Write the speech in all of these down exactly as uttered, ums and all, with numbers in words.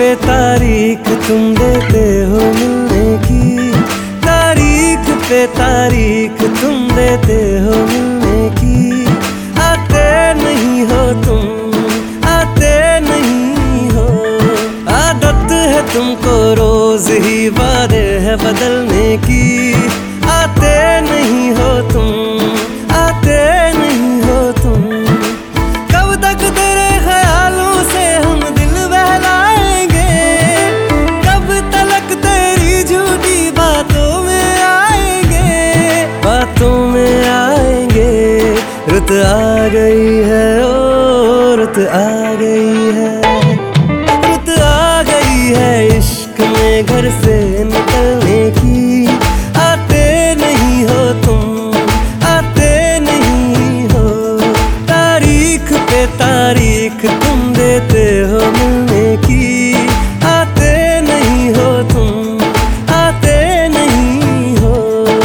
पे तारीख तुम देते हो मिलने की, तारीख पे तारीख तुम देते हो मिलने की। आते नहीं हो तुम, आते नहीं हो, आदत है तुमको रोज ही वादे है बदलने की। आते नहीं हो तुम, आते नहीं हो तुम, कब तक तेरे ख्यालों से हम दिल बहलाएंगे, कब तलक तेरी झूठी बातों में आएंगे, बातों में आएंगे। रुत आ गई है ओ रुत आ गई है, रुत आ गई है इश्क में घर से निकलने की। आते नहीं हो तुम, आते नहीं हो, तारीख पे तारीख तुम देते हो मिलने की। आते नहीं हो तुम, आते नहीं हो।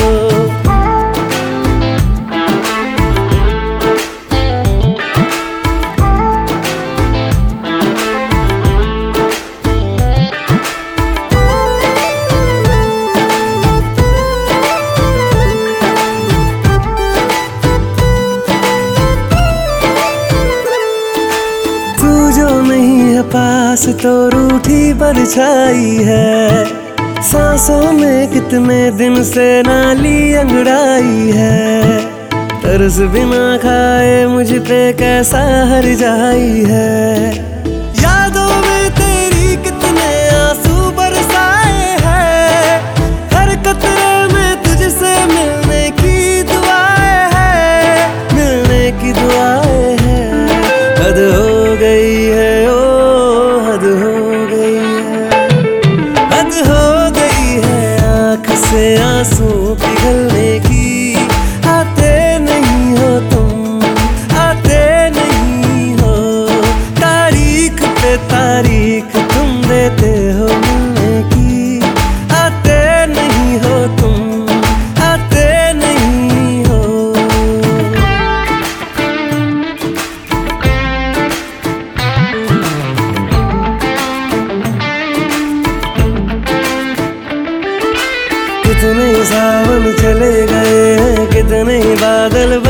जो नहीं है पास तो रूठी परछाई है, सांसों में कितने दिन से नाली अंगड़ाई है। तरस बिना खाए मुझ पे कैसा हर जाई है, यादों में तेरी कितने आंसू बरसाए हैं। हर कतरे में तुझसे मिलने की दुआएं हैं, मिलने की दुआएं हैं। हद हो गई है ओ हद हो गई है, हद हो गई है आँख से आंसू पिघलने की। आते नहीं हो तुम, आते नहीं हो, तारीख पे तारीख तुम देते हो मिलने की। आते नहीं हो तुम, आते नहीं हो। कितने सावन चले गए हैं, कितने बादल